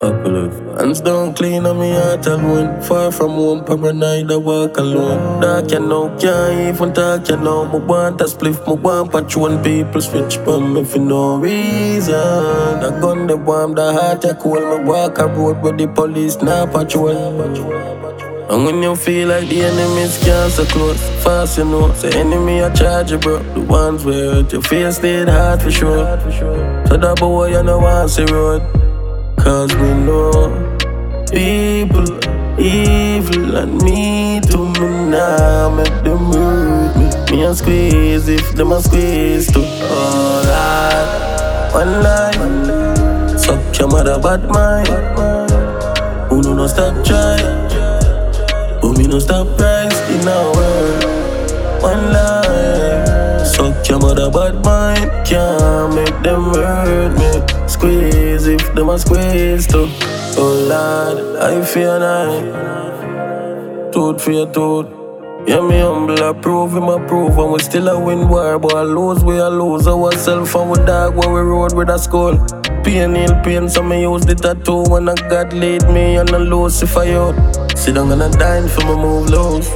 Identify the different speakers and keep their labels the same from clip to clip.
Speaker 1: Hands down clean on me heart alone. Far from home, paranoid, I walk alone. Dark you know, can't even talk you know. Me want a spliff, me want patrol. People switch from me for no reason. The gun they warm, the heart they cool. Me walk a road where the police not patrol. And when you feel like the enemies can't so close, fast you know, say enemy a charge you bro. The ones where hurt your face stayed hard for sure. So that boy you know want see road. Cause we know people evil and me to me now make them hurt me. Me a squeeze if them a squeeze too. Oh Lord, one line, suck your mother bad mind. Who no stop try. But me no stop price in our world. One line, suck your mother bad mind. Can't make them hurt me. Squeeze if them a squeeze too. Oh Lord, I fear not. Tooth for your tooth. Yeah, me humble, I prove him approve. And we still a win war, but I lose, we a lose ourself. And we dog where we rode with a skull. Pain, heal pain, so me use the tattoo. When a God lead me and a Lucifer out. Sit down and I dine for me move loose.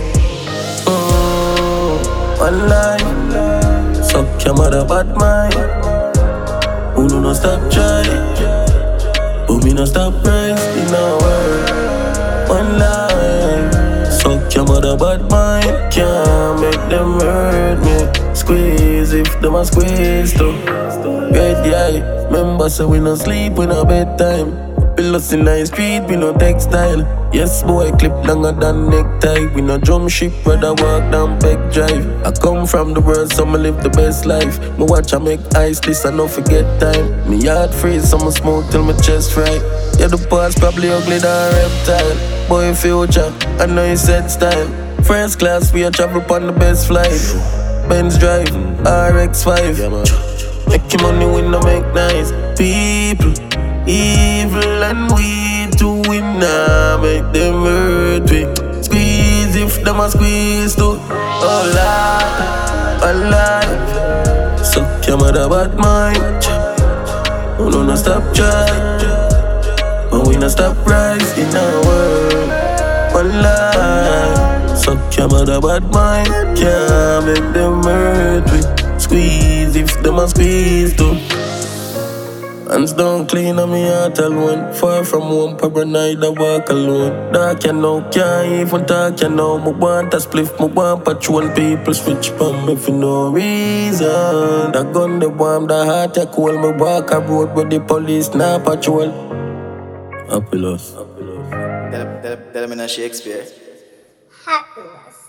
Speaker 1: One line, suck your mother bad mind. Who no stop try, but me no stop price in our world. One line, suck your mother bad mind. Can't make them hurt me. Squeeze if them a squeeze too. Great guy, remember say we no sleep, we no bedtime. Pillows in the street, we no textile. Yes boy, clip longer than necktie. We no drum ship, rather walk down Beck Drive. I come from the world, so me live the best life. Me watch I make ice, this I no forget time. Me heart freeze, so me smoke till my chest right. Yeah, the past probably ugly than a reptile. Boy future, I know you said style. First class, we a travel on the best flight. Benz drive, RX-5. Making money we no make nice. People evil and we to win now, make them hurt me. Squeeze if them a squeeze too. Oh Lord, alive. Suck your mother bad mind. Oh no, no stop try. But we no stop rise in our world. One life. Suck your mother bad mind. Can't make them hurt me. Squeeze if them a squeeze too. Hands down clean on me heart alone. Far from home, paranoid, I walk alone. Dark you know, can't even talk you know. Me want a spliff, me want patrol. People switch from me for no reason. The gun they warm, the heart they cool. Me walk a road where the police not patrol. Happy loss.
Speaker 2: Tell me no Shakespeare.
Speaker 3: Happiness.